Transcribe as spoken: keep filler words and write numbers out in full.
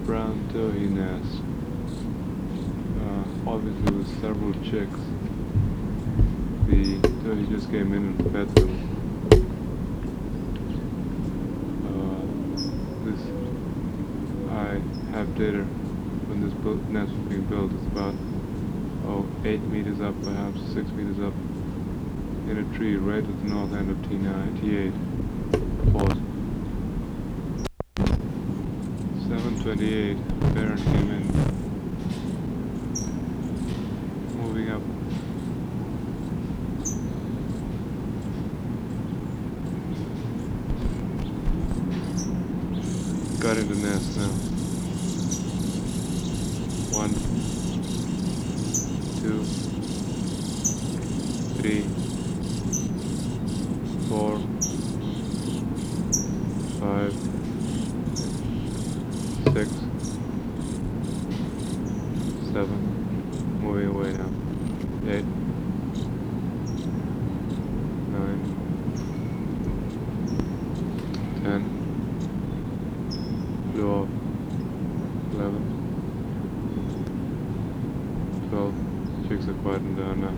brown towhee nest. Uh, obviously with several chicks. The towhee just came in and fed them. Uh, this, I have data when this nest was being built. It's about, oh, eight meters up, perhaps six meters up, in a tree right at the north end of T nine, T eight. Pause. seven twenty-eight, parent came in. Moving up. Got in the nest now. One, two, three, four, five, six, seven, moving away now. Eight, nine, ten, blew off. Eleven, twelve, chicks are quieting down now.